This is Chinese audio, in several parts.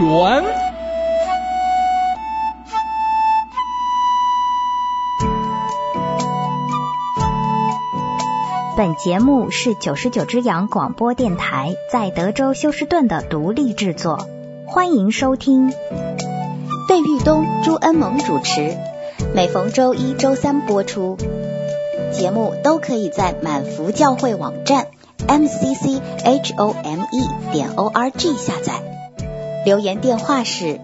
园。 本节目是99只羊广播电台在德州休斯顿的独立制作，欢迎收听。费玉东、朱恩萌主持，每逢周一、周三播出。节目都可以在满福教会网站 mcchome.org 下载。留言电话是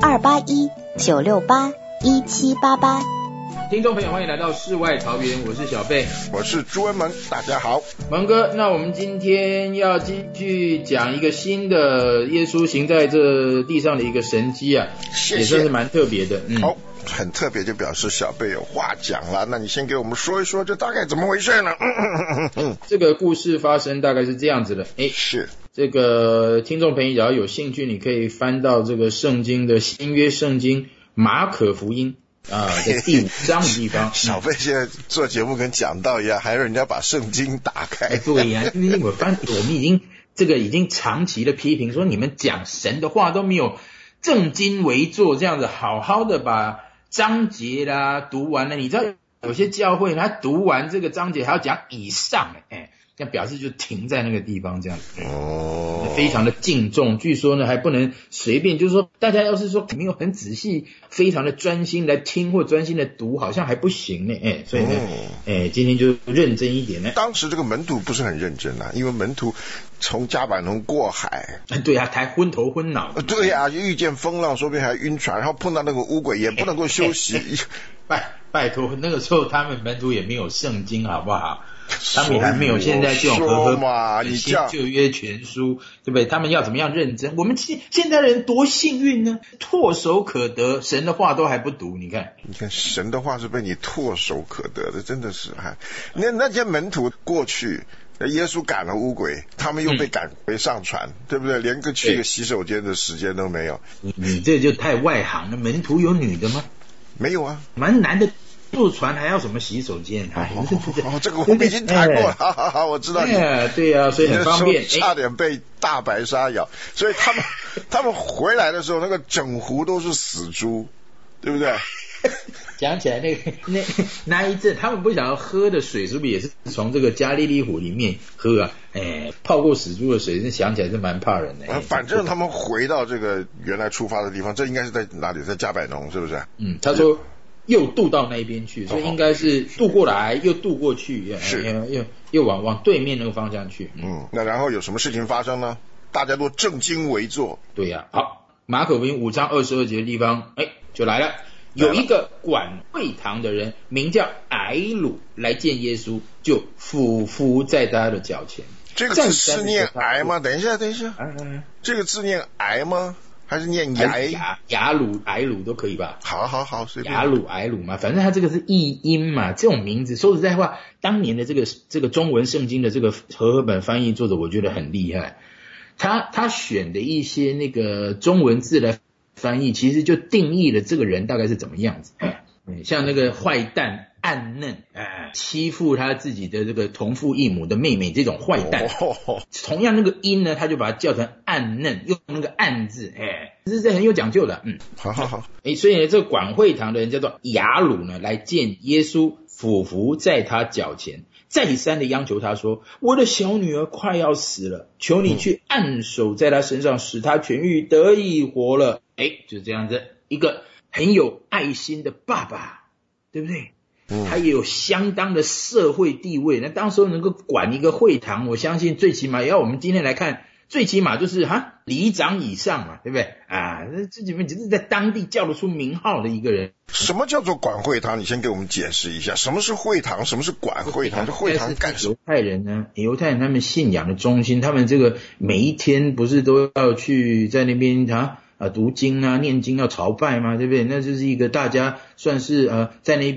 281-968-1788。 听众朋友，欢迎来到世外桃源，我是小贝， 我是朱恩萌，大家好， 萌哥。那我们今天要继续讲一个新的耶稣行在这地上的一个神迹啊， 谢谢， 也算是蛮特别的。 好，很特别就表示小贝有话讲了，那你先给我们说一说这大概怎么回事呢？ 这个故事发生大概是这样子的， 是这个听众朋友只要有兴趣，你可以翻到这个圣经的新约圣经马可福音在第5章的地方。 小贝现在做节目跟讲道一样，还让人家把圣经打开。 对呀，因为我们已经长期的批评说，你们讲神的话都没有正襟危坐，这样子好好的把章节啦读完了。你知道有些教会他读完这个章节还要讲以上，那表示就停在那个地方这样子，非常的敬重。据说呢还不能随便，就是说大家要是说没有很仔细非常的专心来听或专心的读，好像还不行呢。所以呢今天就认真一点呢。 当时这个门徒不是很认真啊，因为门徒从加百农过海， 对啊，还昏头昏脑。 对啊，遇见风浪说不定还晕船，然后碰到那个乌鬼也不能够休息。 拜托，那个时候他们门徒也没有圣经好不好？他们还没有现在这种和旧约全书，对不对？他们要怎么样认真？我们现代人多幸运呢，唾手可得，神的话都还不读。你看神的话是被你唾手可得的，真的是。那些门徒过去，耶稣赶了乌鬼，他们又被赶回上船，对不对？连个去个洗手间的时间都没有。 你这就太外行了。门徒有女的吗？ 没有啊， 蛮男的。坐船还要什么洗手间？ 这个我们已经谈过了，我知道你。 对啊，所以很方便。 差点被大白鲨咬，所以他们回来的时候，那个整湖都是死猪，对不对？ 讲起来那一阵，他们不想要喝的水，是不是也是从这个加利利湖里面喝啊？泡过死猪的水，想起来是蛮怕人的。 反正他们回到这个原来出发的地方，这应该是在哪里？在加百农，是不是？ 他说。又渡到那边去，所以应该是渡过来又渡过去， 是又往对面那个方向去。 那然后有什么事情发生呢？大家都正襟危坐。 对呀，好，马可福音5章22节的地方，就来了。有一个管会堂的人，名叫睚鲁，来见耶稣，就俯伏在他的脚前。 这个字是念睚吗？等一下，这个字念睚吗？还是念雅鲁睚鲁都可以吧？ 好，随便。 雅鲁睚鲁嘛，反正他这个是译音嘛。这种名字说实在话，当年的这个中文圣经的这个和合本翻译作者，我觉得很厉害。他选的一些那个中文字的翻译，其实就定义了这个人大概是怎么样子。像那个坏蛋暗嫩，欺负他自己的这个同父异母的妹妹，这种坏蛋，同样那个音呢，他就把它叫成暗嫩，用那个暗字，这是很有讲究的。 好， 所以呢，这个管会堂的人叫做雅鲁呢，来见耶稣，俯伏在他脚前，再三的央求他说：“我的小女儿快要死了，求你去按手在她身上，使她痊愈，得以活了。”就这样子，一个很有爱心的爸爸，对不对？他也有相当的社会地位，那当时能够管一个会堂，我相信最起码要我们今天来看，最起码就是里长以上嘛，对不对？这里面只是在当地叫得出名号的一个人。 什么叫做管会堂？你先给我们解释一下，什么是会堂，什么是管会堂？这会堂干什么？ 犹太人他们信仰的中心，他们这个每一天不是都要去在那边读经啊、念经要朝拜嘛，对不对？那就是一个大家算是在那边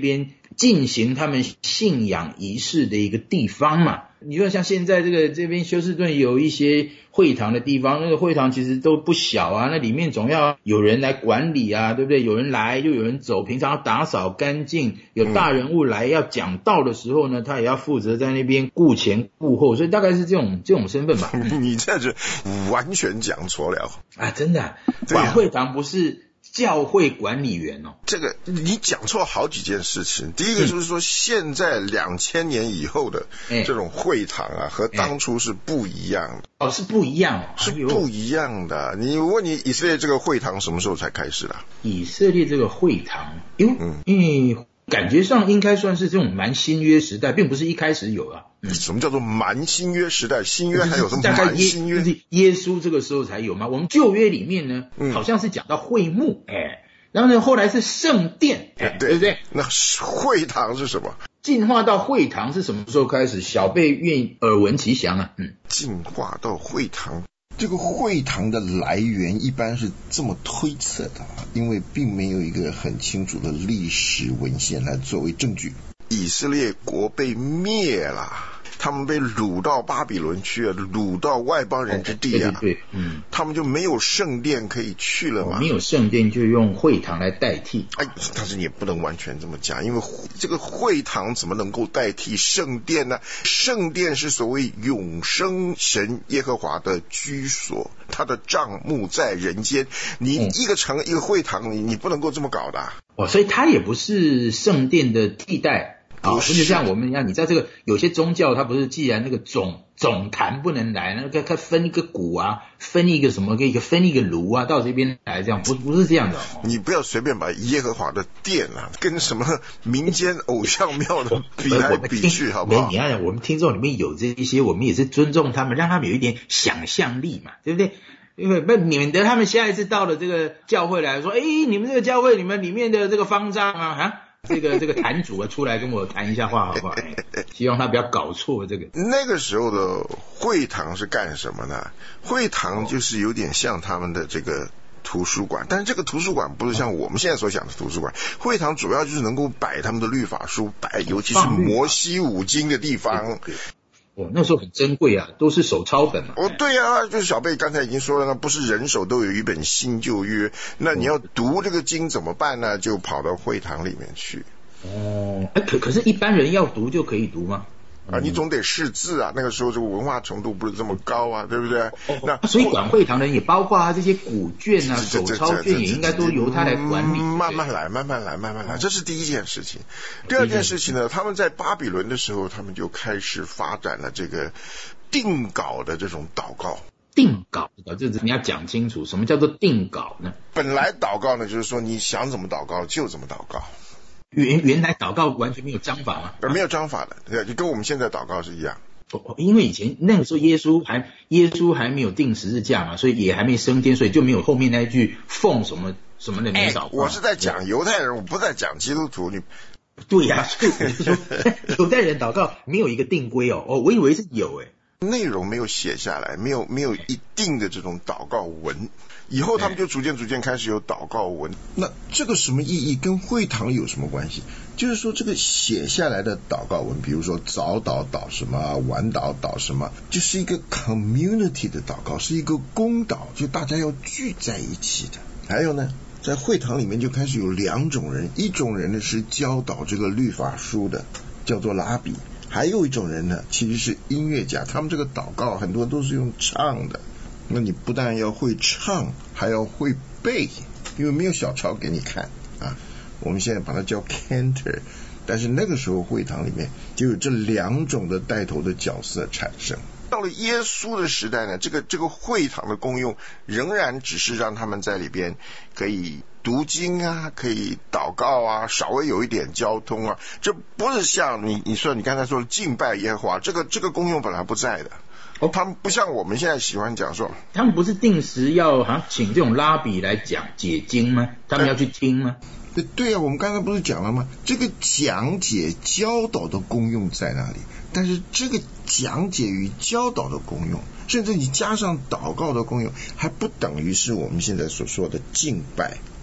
进行他们信仰仪式的一个地方嘛。你说像现在这边休斯顿有一些会堂的地方，那个会堂其实都不小啊，那里面总要有人来管理啊，对不对？有人来就有人走，平常要打扫干净，有大人物来要讲道的时候呢，他也要负责在那边顾前顾后，所以大概是这种身份吧。 你这是完全讲错了啊，真的管会堂不是教会管理员哦。 这个你讲错好几件事情。第一个就是说，现在2000年以后的这种会堂啊，和当初是不一样的。 哦，是不一样哦， 是不一样的。你问你以色列这个会堂什么时候才开始的？ 以色列这个会堂，感觉上应该算是这种蛮新约时代，并不是一开始有啊。 什么叫做蛮新约时代？新约还有什么蛮新约？ 就是耶稣这个时候才有吗？我们旧约里面呢，好像是讲到会幕，然后呢，后来是圣殿，对不对？ 那会堂是什么？ 进化到会堂是什么时候开始？小辈愿耳闻其详啊。 进化到会堂。这个会堂的来源一般是这么推测的，因为并没有一个很清楚的历史文献来作为证据。以色列国被灭了，他们被掳到巴比伦去了，掳到外邦人之地啊。 对， 他们就没有圣殿可以去了嘛。 没有圣殿就用会堂来代替。 但是你也不能完全这么讲，因为这个会堂怎么能够代替圣殿呢？圣殿是所谓永生神耶和华的居所，他的帐幕在人间。你一个城一个会堂，你不能够这么搞的。 所以它也不是圣殿的替代。不是像我们一样，你知道这个有些宗教它不是，既然那个总坛不能来，那个它分一个鼓啊，分一个什么分一个炉啊，到这边来，这样不是这样的。 你不要随便把耶和华的殿啊跟什么民间偶像庙的比来比去，好不好？ 你看我们听众里面有这一些，我们也是尊重他们，让他们有一点想象力嘛，对不对？因为免得他们下一次到了这个教会来说，你们这个教会你们里面的这个方丈啊这个坛主出来跟我谈一下话好不好？希望他不要搞错这个。 那个时候的会堂是干什么呢？会堂就是有点像他们的这个图书馆，但是这个图书馆不是像我们现在所讲的图书馆。会堂主要就是能够摆他们的律法书，尤其是摩西五经的地方。 那时候很珍贵啊，都是手抄本嘛。 对啊，就是小贝刚才已经说了，那不是人手都有一本新旧约，那你要读这个经怎么办呢？就跑到会堂里面去。 可是一般人要读就可以读吗？ 你总得识字啊，那个时候这个文化程度不是这么高啊，对不对？ 所以管会堂的人也包括他这些古卷啊、手抄卷也应该都由他来管理。 慢慢来，这是第一件事情。第二件事情呢，他们在巴比伦的时候，他们就开始发展了这个定稿的这种祷告。 定稿，这你要讲清楚，什么叫做定稿呢？ 本来祷告呢，就是说你想怎么祷告就怎么祷告。 原来祷告完全没有章法吗？ 没有章法的，对，就跟我们现在祷告是一样。 因为以前那个时候耶稣还没有定十字架嘛，所以也还没升天，所以就没有后面那一句奉什么什么的名祷告。 我是在讲犹太人，我不在讲基督徒。你对呀，所以我是说犹太人祷告没有一个定规我以为是有内容没有写下来，没有一定的这种祷告文。以后他们就逐渐开始有祷告文。那这个什么意义？跟会堂有什么关系？就是说这个写下来的祷告文，比如说早祷祷什么，晚祷祷什么，就是一个 community 的祷告，是一个公祷，就大家要聚在一起的。还有呢，在会堂里面就开始有两种人，一种人呢是教导这个律法书的，叫做拉比；还有一种人呢其实是音乐家，他们这个祷告很多都是用唱的。那你不但要会唱，还要会背，因为没有小抄给你看啊。我们现在把它叫 cantor， 但是那个时候会堂里面就有这两种的带头的角色产生。到了耶稣的时代呢，这个会堂的功用仍然只是让他们在里边可以读经啊，可以祷告啊，稍微有一点交通啊。这不是像你说你刚才说的敬拜耶和华，这个功用本来不在的。他们不像我们现在喜欢讲说， 他们不是定时要请这种拉比来讲解经吗？他们要去听吗？ 对啊，我们刚才不是讲了吗？这个讲解教导的功用在哪里？但是这个讲解与教导的功用，甚至你加上祷告的功用，还不等于是我们现在所说的敬拜。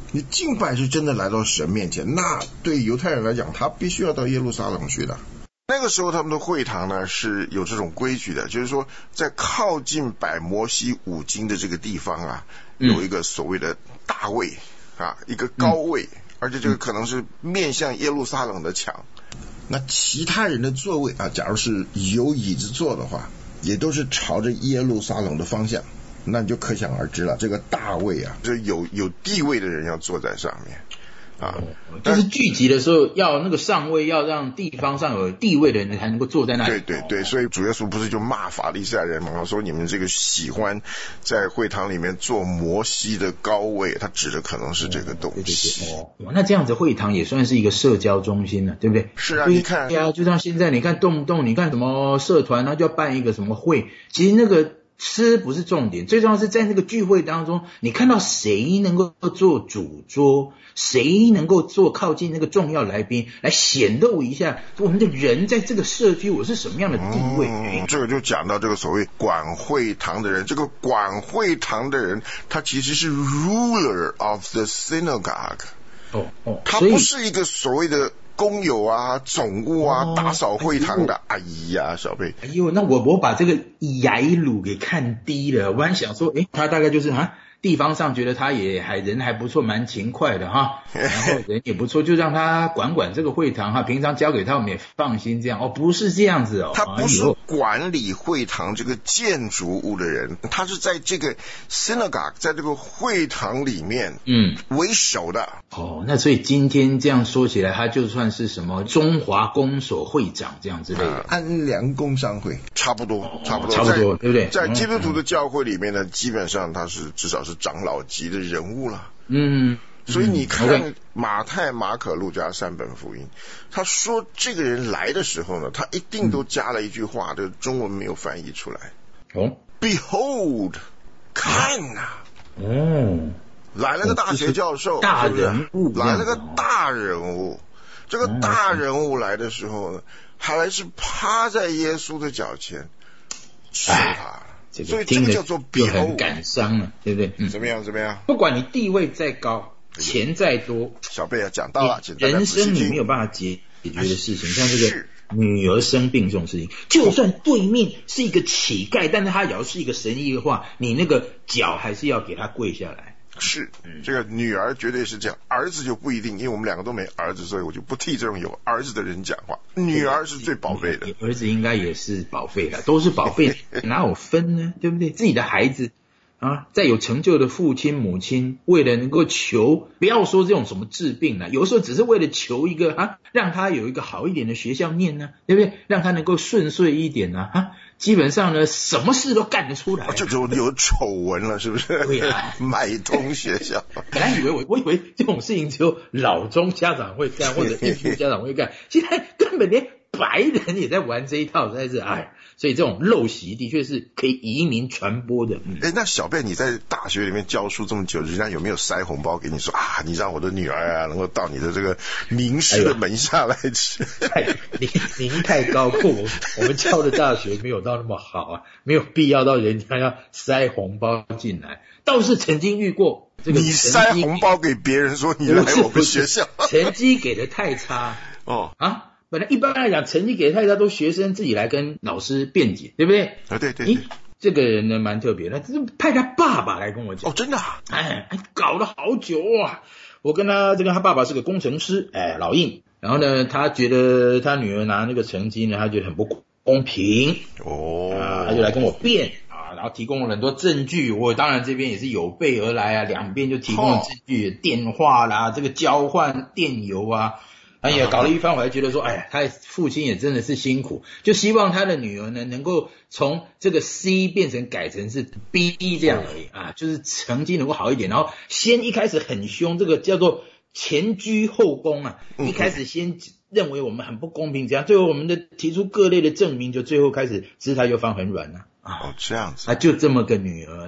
你敬拜是真的来到神面前，那对犹太人来讲，他必须要到耶路撒冷去的。那个时候他们的会堂呢是有这种规矩的，就是说在靠近摆摩西五经的这个地方啊，有一个所谓的大位啊，一个高位，而且这个可能是面向耶路撒冷的墙。那其他人的座位啊，假如是有椅子坐的话，也都是朝着耶路撒冷的方向。那你就可想而知了，这个大位啊，这有地位的人要坐在上面啊。 就是聚集的时候，要那个上位，要让地方上有地位的人才能够坐在那里。 对，所以主耶稣不是就骂法利赛人嘛，说你们这个喜欢在会堂里面坐摩西的高位，他指的可能是这个东西。 那这样子会堂也算是一个社交中心了，对不对？ 是啊，你看， 对啊，就像现在你看动不动你看什么社团，他就要办一个什么会，其实那个吃不是重点，最重要是在那个聚会当中，你看到谁能够做主桌，谁能够做靠近那个重要来宾，来显露一下我们的人在这个社区我是什么样的地位。 这个就讲到这个所谓管会堂的人，这个管会堂的人，他其实是 ruler of the synagogue。他不是一个所谓的工友啊、总务啊、打扫会堂的。哎呀，小贝， 那我把这个雅鲁给看低了。我还想说，他大概就是地方上觉得他也人还不错，蛮勤快的哈，然后人也不错，就让他管这个会堂哈，平常交给他我们也放心这样。不是这样子哦， 他不是管理会堂这个建筑物的人，他是在这个 synagogue 在这个会堂里面为首的。 那所以今天这样说起来，他就算是什么中华公所会长这样之类的， 安良工商会差不多， 对不对？ 在基督徒的教会里面呢，基本上他是至少是长老级的人物了。所以你看马太、马可、路加三本福音，他说这个人来的时候呢，他一定都加了一句话，这中文没有翻译出来。Behold， 看呐！来了个大学教授， 大人物， 来了个大人物。这个大人物来的时候呢，还是趴在耶稣的脚前吃他。所以这个叫做比很感伤了，对不对？ 怎么样？ 不管你地位再高，钱再多， 小贝啊讲到了， 人生你没有办法解决的事情，像这个女儿生病这种事情，就算对面是一个乞丐，但是他也要是一个神医的话，你那个脚还是要给他跪下来。 是，这个女儿绝对是这样，儿子就不一定，因为我们两个都没儿子，所以我就不替这种有儿子的人讲话。女儿是最宝贝的， 儿子应该也是宝贝的，都是宝贝，哪有分呢？对不对？自己的孩子再有成就的父亲母亲，为了能够求，不要说这种什么治病有的时候只是为了求一个让他有一个好一点的学校念呢，对不对？让他能够顺遂一点基本上呢，什么事都干得出来。 这种有丑闻了，是不是？ 对呀， 买通学校。 本来我以为这种事情只有老中家长会干，或者印度家长会干，现在根本连白人也在玩这一套，在这所以这种陋习的确是可以移民传播的。 那小贝你在大学里面教书这么久，人家有没有塞红包给你说你让我的女儿能够到你的这个名师的门下来吃？ 您太高，我们教的大学没有到那么好没有必要到人家要塞红包进来。倒是曾经遇过这个， 你塞红包给别人说你来我们学校， 成绩给的太差本来一般来讲，成绩给太差都学生自己来跟老师辩解，对不对？ 对。 这个人呢蛮特别的，派他爸爸来跟我讲。 真的搞了好久我跟他爸爸是个工程师，老印。然后呢，他觉得他女儿拿那个成绩呢，他觉得很不公平他就来跟我辩然后提供了很多证据，我当然这边也是有备而来两边就提供了证据，电话啦，这个交换电邮搞了一番，我还觉得说，他父亲也真的是辛苦，就希望他的女儿呢能够从这个 C 变成改成是 B 这样而已就是成绩能够好一点，然后先一开始很凶，这个叫做前居后恭一开始先认为我们很不公平，这样最后我们的提出各类的证明，就最后开始姿态就放很软这样子就这么个女儿啦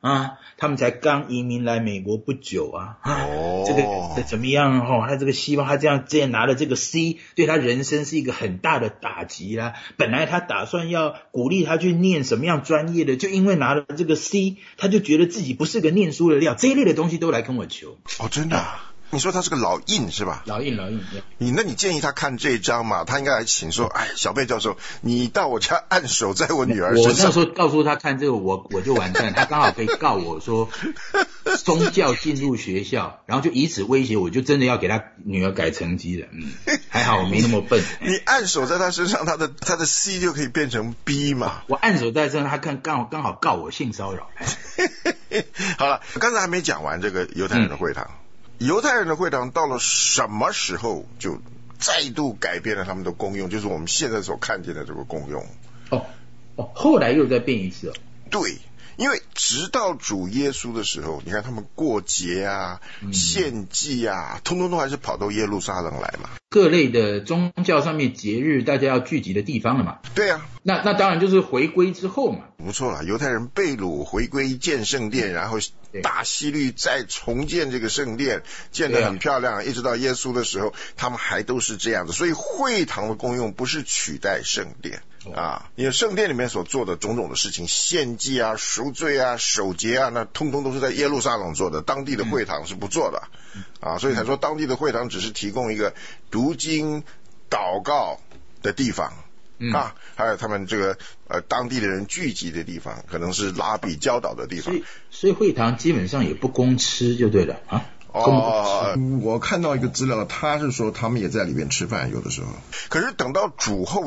啊，他们才刚移民来美国不久啊， 哦， 这个怎么样哦？他这个希望他这样拿了这个 C， 对他人生是一个很大的打击啦。本来他打算要鼓励他去念什么样专业的，就因为拿了这个 C， 他就觉得自己不是个念书的料，这一类的东西都来跟我求。 哦，真的啊？你说他是个老印是吧？ 老印。 那你建议他看这一章嘛？他应该来请说，哎，小贝教授，你到我家按手在我女儿身上。 我那时候告诉他看这个，我就完蛋，他刚好可以告我说宗教进入学校，然后就以此威胁我，就真的要给他女儿改成绩了。还好我没那么笨。 你按手在他身上，他的 C 就可以变成 B 嘛？ 我按手在身上，他刚好告我性骚扰。 好了，刚才还没讲完这个犹太人的会堂。犹太人的会堂到了什么时候就再度改变了他们的功用，就是我们现在所看见的这个功用。 后来又再变一次。 对，因为直到主耶稣的时候，你看他们过节啊、献祭啊，通通都还是跑到耶路撒冷来嘛。 各类的宗教上面节日，大家要聚集的地方了嘛。 对啊， 那当然就是回归之后嘛。 不错了，犹太人被掳回归建圣殿，然后大希律再重建这个圣殿，建得很漂亮，一直到耶稣的时候，他们还都是这样子。所以会堂的功用不是取代圣殿啊，因为圣殿里面所做的种种的事情，献祭啊、赎罪啊、守节啊，那通通都是在耶路撒冷做的，当地的会堂是不做的啊，所以才说当地的会堂只是提供一个读经、祷告的地方。还有他们这个当地的人聚集的地方，可能是拉比教导的地方。 所以会堂基本上也不供吃就对了啊。 我看到一个资料，他是说他们也在里面吃饭，有的时候。 可是等到主后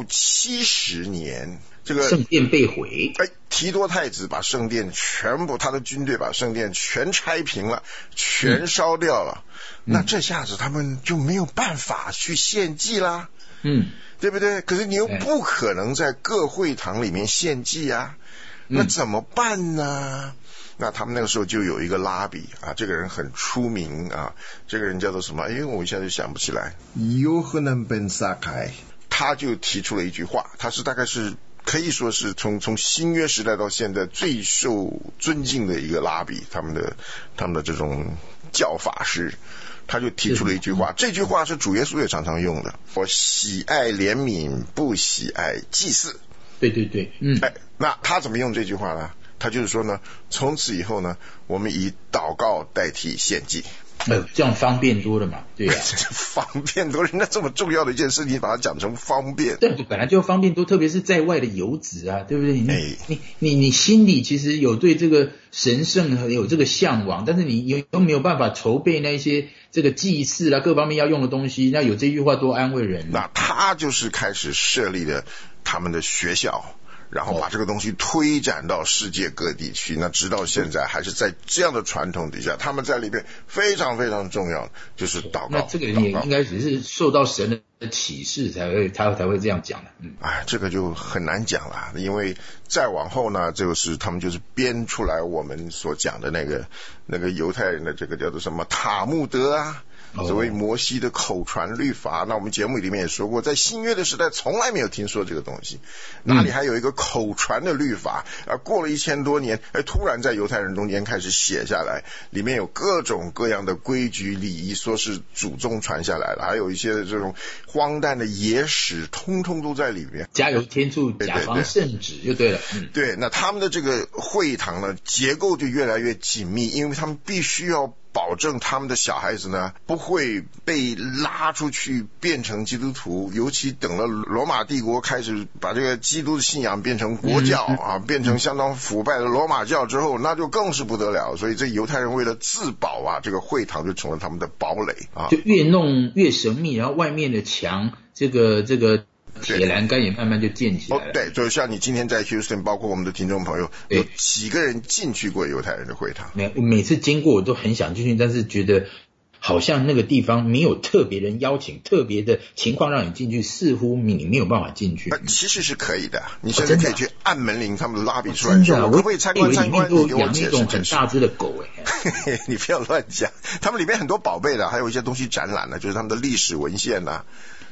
70年，这个圣殿被毁， 提多太子把圣殿全部，他的军队把圣殿全拆平了，全烧掉了。那这下子他们就没有办法去献祭啦。对不对？可是你又不可能在各会堂里面献祭啊，那怎么办呢？那他们那个时候就有一个拉比啊，这个人很出名啊，这个人叫做什么？我一下就想不起来。 Yohanan ben Zakkai， 他就提出了一句话，他是大概是可以说是从新约时代到现在最受尊敬的一个拉比，他们的这种教法师。他就提出了一句话，这句话是主耶稣也常常用的，我喜爱怜悯，不喜爱祭祀。 对， 那他怎么用这句话呢？他就是说呢，从此以后呢，我们以祷告代替献祭。 这样方便多了嘛？对呀， 方便多了，那这么重要的一件事情，把它讲成方便。 对，本来就方便多，特别是在外的游子啊，对不对？你心里其实有对这个神圣有这个向往，但是你又没有办法筹备那些这个祭祀啊各方面要用的东西，那有这句话多安慰人。 那他就是开始设立了他们的学校。然后把这个东西推展到世界各地去，那直到现在还是在这样的传统底下，他们在里边非常非常重要，就是祷告。 那这个人也应该只是受到神的启示他才会这样讲的。 这个就很难讲了，因为再往后呢，就是他们就是编出来我们所讲的那个犹太人的这个叫做什么塔木德啊。所谓摩西的口传律法，那我们节目里面也说过，在新约的时代从来没有听说这个东西，哪里还有一个口传的律法过了1000多年，突然在犹太人中间开始写下来，里面有各种各样的规矩礼仪，说是祖宗传下来了，还有一些这种荒诞的野史，通通都在里面。 加油添醋，甲方圣旨就对了。 对，那他们的这个会堂呢，结构就越来越紧密，因为他们必须要保证他们的小孩子呢不会被拉出去变成基督徒，尤其等了罗马帝国开始把这个基督的信仰变成国教变成相当腐败的罗马教之后，那就更是不得了。所以这犹太人为了自保这个会堂就成了他们的堡垒就越弄越神秘，然后外面的墙这个铁栏杆也慢慢就建起来了。 对，就像你今天在 Houston， 包括我们的听众朋友，有几个人进去过犹太人的会堂？ 每次经过我都很想进去，但是觉得好像那个地方没有特别人邀请，特别的情况让你进去，似乎你没有办法进去。 其实是可以的，你甚至可以去按门铃，他们拉比出来说，我可不可以参观？ 你给我解释。养那种很大只的狗你不要乱讲，他们里面很多宝贝的，还有一些东西展览呢，就是他们的历史文献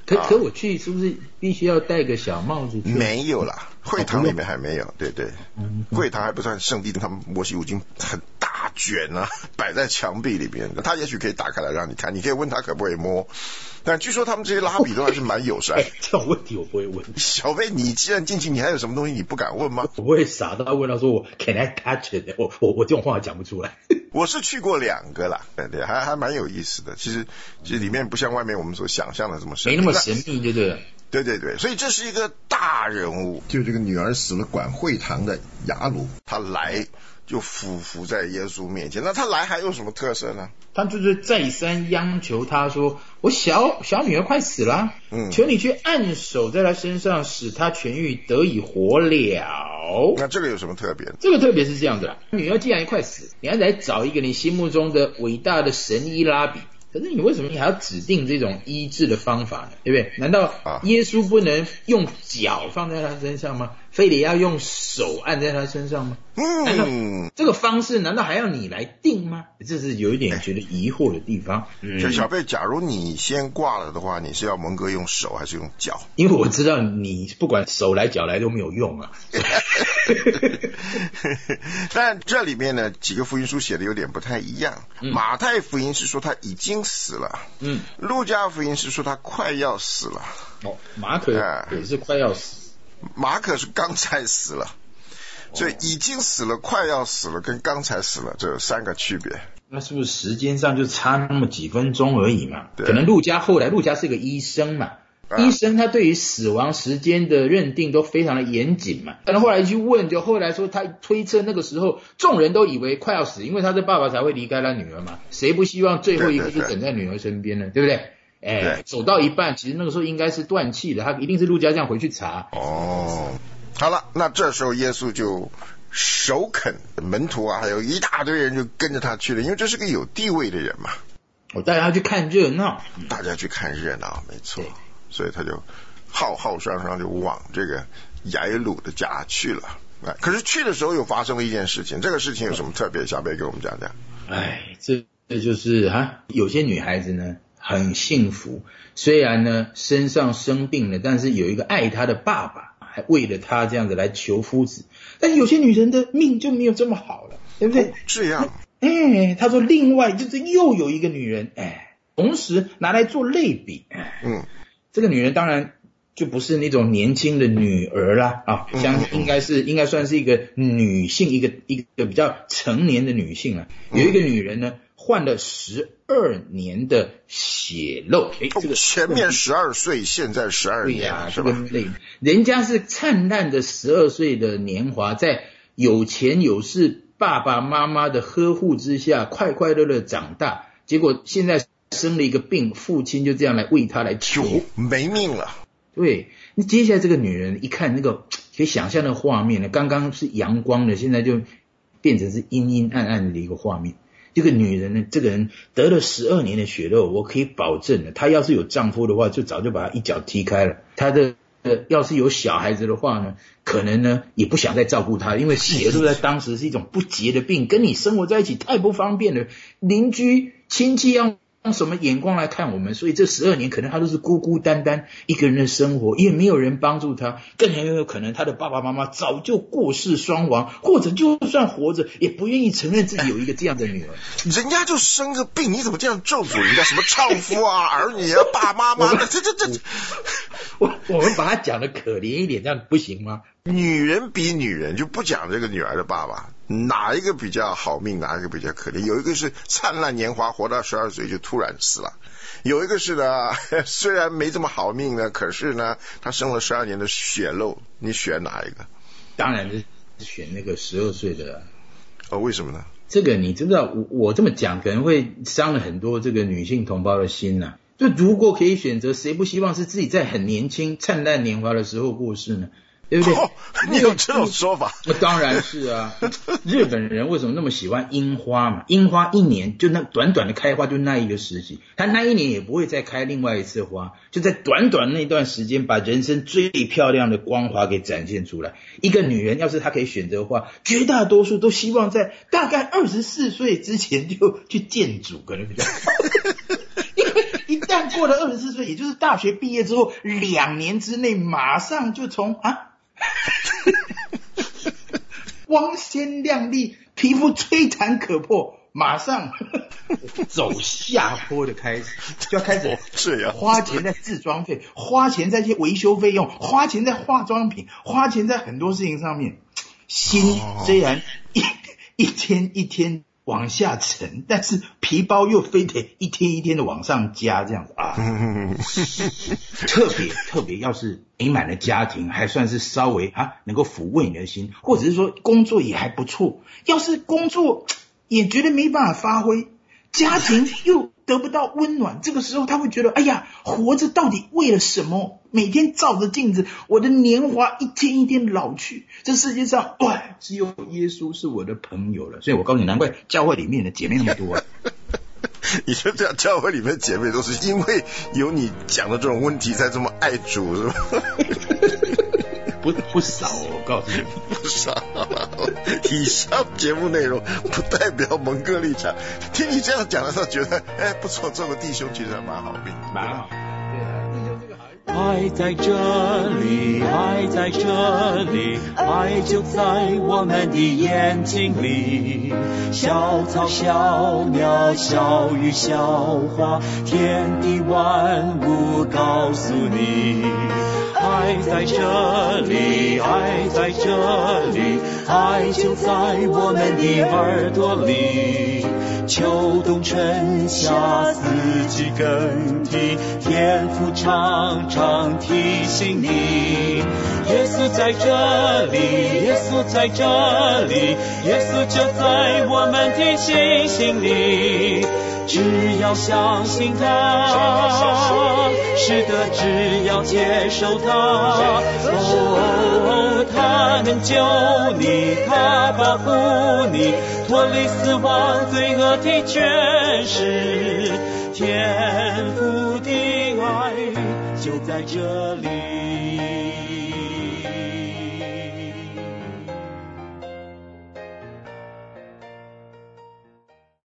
可我去是不是必须要戴个小帽子去？ 没有啦，会堂里面还没有，对对，会堂还不算圣地，他们摩西五经很大卷啊，摆在墙壁里边，他也许可以打开来让你看，你可以问他可不可以摸。但据说他们这些拉比都还是蛮友善。 这种问题我不会问。 小贝，你既然进去，你还有什么东西你不敢问吗？ 我不会傻到问他说我 Can I touch it？ 我这种话讲不出来。 我是去过2个啦，对，还蛮有意思的。其实里面不像外面我们所想象的这么神秘， 没那么神秘，对不对？ 对对对，所以这是一个大人物。 就这个女儿死了管会堂的雅鲁， 他来就俯伏在耶稣面前。那他来还有什么特色呢？ 他就是再三央求他说：“我小女儿快死了，求你去按手在她身上，使她痊愈，得以活了。” 那这个有什么特别？ 这个特别是这样的啦，女儿既然快死，你要来找一个你心目中的伟大的神医拉比。可是你为什么你还要指定这种医治的方法呢？对不对？难道耶稣不能用脚放在他身上吗？非得要用手按在他身上吗？难道这个方式难道还要你来定吗？这是有一点觉得疑惑的地方。 所以小贝，假如你先挂了的话，你是要蒙哥用手还是用脚？ 因为我知道你不管手来脚来都没有用啊。 但这里面呢，几个福音书写的有点不太一样。马太福音是说他已经死了，路加福音是说他快要死了。 马可也是快要死， 马可是刚才死了，所以已经死了、快要死了跟刚才死了这有3个区别。 那是不是时间上就差那么几分钟而已嘛？可能路加是个医生嘛。医生他对于死亡时间的认定都非常的严谨嘛，可能后来去问，就后来说他推测那个时候众人都以为快要死，因为他的爸爸才会离开他女儿嘛，谁不希望最后一个就等在女儿身边呢？对不对？走到一半，其实那个时候应该是断气的，他一定是路加这样回去查。 好了，那这时候耶稣就首肯，门徒啊还有一大堆人就跟着他去了，因为这是个有地位的人嘛。 大家去看热闹， 大家去看热闹，没错。所以他就浩浩汤汤就往这个雅鲁的家去了。可是去的时候又发生了一件事情，这个事情有什么特别？小贝给我们讲讲。 这就是有些女孩子呢很幸福，虽然呢身上生病了，但是有一个爱她的爸爸，还为了她这样子来求夫子。但是有些女人的命就没有这么好了，对不对？ 这样。 他说另外就是又有一个女人，同时拿来做类比。这个女人当然就不是那种年轻的女儿啦，应该算是一个女性，一个比较成年的女性了。有一个女人呢患了12年的血漏，这个前面12岁，现在12年，是吧？ 人家是灿烂的12岁的年华，在有钱有势爸爸妈妈的呵护之下，快快乐乐长大，结果现在生了一个病，父亲就这样来为他来求， 没命了。 对，那接下来这个女人一看那个可以想象的画面呢，刚刚是阳光的，现在就变成是阴阴暗暗的一个画面。这个女人呢，这个人得了12年的血漏，我可以保证了，她要是有丈夫的话，就早就把她一脚踢开了。她的要是有小孩子的话呢，可能呢也不想再照顾她，因为血漏在当时是一种不洁的病，跟你生活在一起太不方便了，邻居亲戚要用什么眼光来看我们，所以这12年可能他都是孤孤单单一个人的生活，也没有人帮助他，更很有可能他的爸爸妈妈早就过世双亡，或者就算活着也不愿意承认自己有一个这样的女儿。 人家就生个病，你怎么这样咒诅人家？什么丈夫啊、儿女啊、爸妈妈的，这我们把他讲的可怜一点，这样不行吗？ 女人比女人，就不讲这个女儿的爸爸，哪一个比较好命，哪一个比较可怜？有一个是灿烂年华，活到12岁就突然死了；有一个是呢，虽然没这么好命呢，可是呢，他生了12年的血漏。你选哪一个？ 当然是选那个12岁的。 为什么呢？ 这个你知道，我这么讲可能会伤了很多这个女性同胞的心啊。就如果可以选择，谁不希望是自己在很年轻、灿烂年华的时候过世呢？对不对？ 你有这种说法？ 当然是啊。日本人为什么那么喜欢樱花嘛？樱花一年就那短短的开花，就那一个时期，他那一年也不会再开另外一次花，就在短短那段时间把人生最漂亮的光华给展现出来。一个女人要是她可以选择的话，绝大多数都希望在大概24岁之前就去见主，可能比较好。因为一旦但过了24岁，也就是大学毕业之后2年之内，马上就从光鲜亮丽，皮肤吹弹可破，马上走下坡的开始，就要开始花钱在自装费，花钱在一些维修费用，花钱在化妆品，花钱在很多事情上面。心虽然一天一天往下沉，但是皮包又非得一天一天的往上加，这样子啊。特别要是美满的家庭，还算是稍微能够抚慰你的心，或者是说工作也还不错。要是工作也觉得没办法发挥，家庭又得不到温暖，这个时候他会觉得，哎呀，活着到底为了什么？每天照着镜子，我的年华一天一天老去，这世界上只有耶稣是我的朋友了。所以我告诉你，难怪教会里面的姐妹那么多。 你说这样，教会里面姐妹都是因为有你讲的这种问题才这么爱主，是吧？ 不少，我告诉你， 不少。以上节目内容不代表蒙哥立场。听你这样讲的时候，觉得不错，这个弟兄其实还蛮好命， 蛮好。对啊，弟兄这个好。 爱在这里，爱在这里，爱就在我们的眼睛里。小草、小鸟、小鱼、小花，天地万物告诉你。爱在这里，爱在这里，爱就在我们的耳朵里。秋冬春夏四季更替，天父常常提醒你。耶稣在这里，耶稣在这里，耶稣就在我们的心里。只要相信他，是的，只要接受他，他能救你，他保护你，脱离死亡罪恶的权势，天父的爱就在这里。